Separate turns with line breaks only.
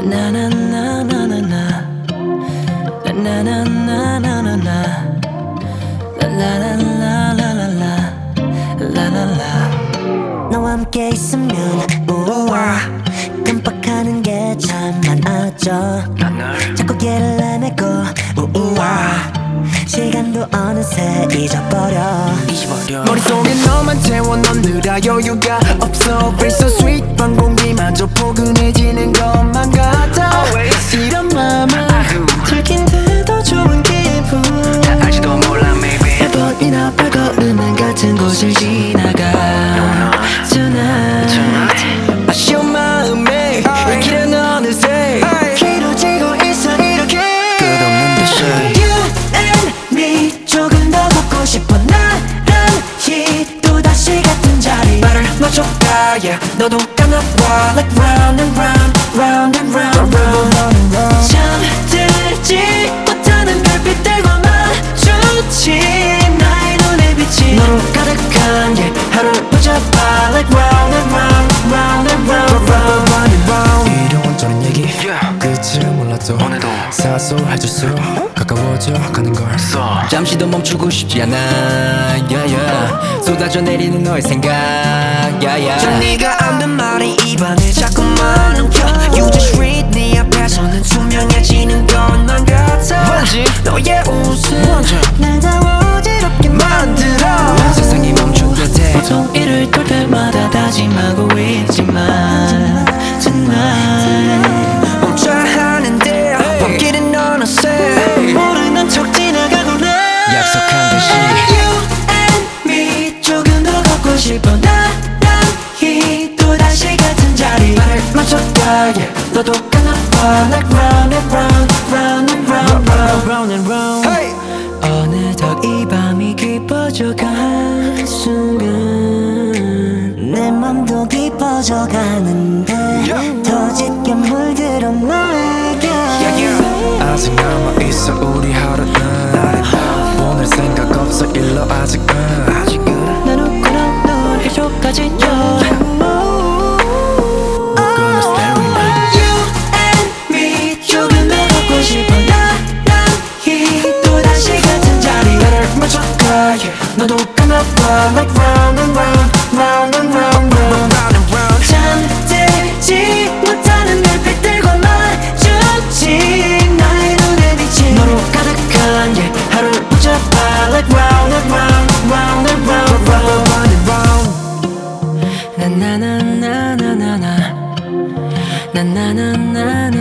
너와 함께 있으면 우와 깜빡하는 게 참 많아져 자꾸 길을 헤매고 우와 시간도 어느새 잊어버려
머릿속에 너만 채워 넌 느라 여유가 없어 Feel so sweet 방 공기마저 포근해지는 것만 같아 이런 맘은 들킨데도 좋은 기분
알지도 몰라 maybe
몇 번이나 발걸음은 같은 곳을 지나가 Tonight 아쉬운 마음에 이 길은 어느새 길어지고 있어 이렇게 끝없는 듯이 You and me 조금 더 걷고 싶어 나란히 또다시 같은 자리 발을 맞춰가 yeah 너도 감아봐 Like round and round round and round round 잠들지 못하는 별빛들과 마주친 나의 눈에 비친 너로 가득한 yeah 하루를 붙잡아 Like round and round round and round round and round 이런 저런 얘기 끝을 몰라도
오늘도
사소해질수록 가까워져 가는 걸
잠시도 멈추고 싶지 않아 yeah. 쏟아져 내리는 너의 생각
저 네가 안된 말이 입안에 자꾸만 엉켜 You just read 네 앞에서는 투명해지는 것만 같아 너의 웃음 날 더 어지럽게 만들어
세상이 멈춘 듯해
보통 이를 돌 때마다 다짐하고 있지만 Tonight 멈춰야 하는데 밤길은 어느새 모르는 척 지나가고래
약속한 듯이
You and me 조금 더 걷고 싶어 나란히 또다시 같은 자리 발을 맞춰가 yeah 너도 감아봐 Like round and round round and round round and round hey! 어느덧 이 밤이 깊어져간 순간
내 맘도 깊어져 가는데 더 짙게 물들어 너에게
아직 남아있어 우리 하루는 보낼 생각 없어 일로 아직은 난 웃고 넌 해줘까지
Gonna stay with me
You and me 조금 더 걷고 싶어 나란히 또다시 같은 자리 나를 맞춰가 yeah. 너도 감아봐 Like round and round round and round round and round 잠들지 못하는 별빛들과 마주친 나의 눈에 비친 너로 가득한 yeah. 하루를 붙잡아 Like round and round round and round round and round 나나나나나나나 나나나나나